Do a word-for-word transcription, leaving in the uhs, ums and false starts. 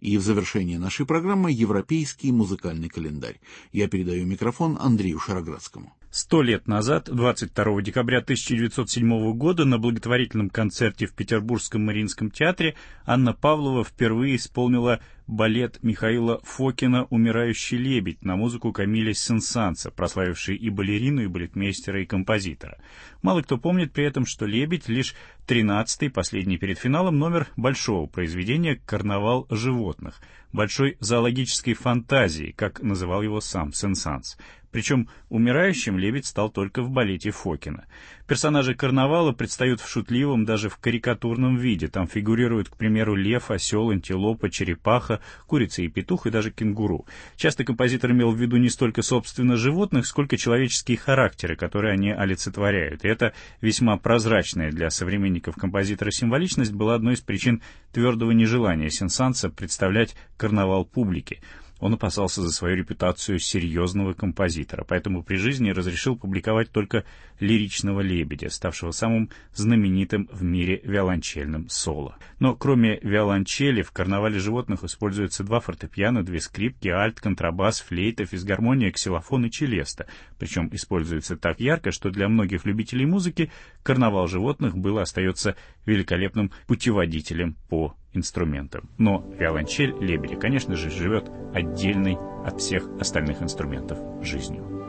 И в завершение нашей программы европейский музыкальный календарь. Я передаю микрофон Андрею Шароградскому. Сто лет назад, двадцать второго декабря тысяча девятьсот седьмого года, на благотворительном концерте в Петербургском Мариинском театре Анна Павлова впервые исполнила балет Михаила Фокина «Умирающий лебедь» на музыку Камиля Сен-Санса, прославивший и балерину, и балетмейстера, и композитора. Мало кто помнит при этом, что «Лебедь» — лишь тринадцатый, последний перед финалом, номер большого произведения «Карнавал животных», большой зоологической фантазии, как называл его сам Сен-Санс. Причем умирающим лебедь стал только в балете Фокина. Персонажи карнавала предстают в шутливом, даже в карикатурном виде. Там фигурируют, к примеру, лев, осел, антилопа, черепаха, курица и петух, и даже кенгуру. Часто композитор имел в виду не столько, собственно, животных, сколько человеческие характеры, которые они олицетворяют. И эта весьма прозрачная для современников композитора символичность была одной из причин твердого нежелания Сен-Санса представлять карнавал публике. Он опасался за свою репутацию серьезного композитора, поэтому при жизни разрешил публиковать только лиричного лебедя, ставшего самым знаменитым в мире виолончельным соло. Но кроме виолончели в карнавале животных используются два фортепиано, две скрипки, альт, контрабас, флейта, физгармония, ксилофон и челеста. Причем используется так ярко, что для многих любителей музыки карнавал животных был и остается великолепным путеводителем по инструментам. Но виолончель лебедя, конечно же, живет отдельной от всех остальных инструментов жизнью.